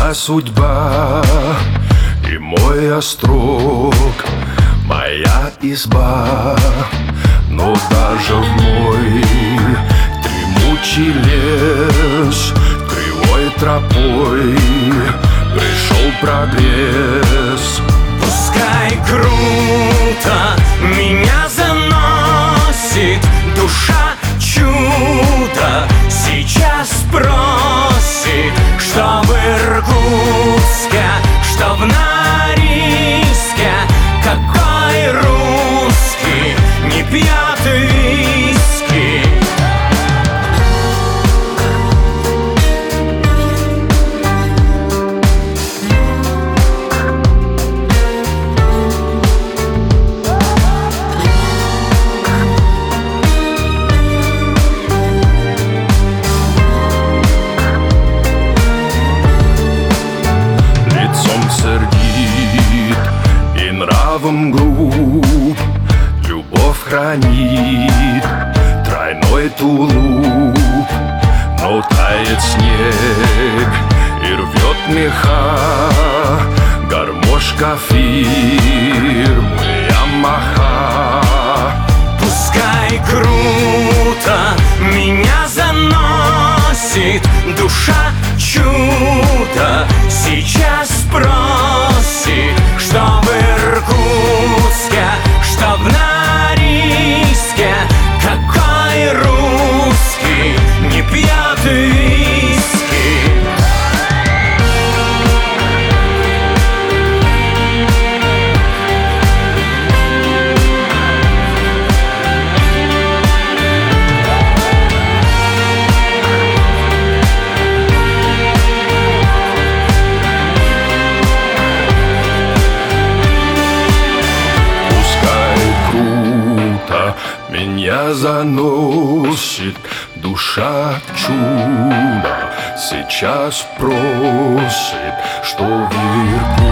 моя судьба и мой острог, моя изба. Но даже в мой дремучий лес кривой тропой пришел прогресс. Пускай круто меня заносит, душа чудо сейчас просит, что в Иркутске, что в Норильске, какой русский не пьет виски. Сердит и нравом груб, любовь хранит тройной тулуп. Но тает снег и рвет меха гармошка фирмы Ямаха. Пускай круто меня заносит, душа чудо сейчас просит, что в Иркутске, что в Норильске, какой русский не пьет виски. Меня заносит душа чудо, сейчас просит, что в Иркутске,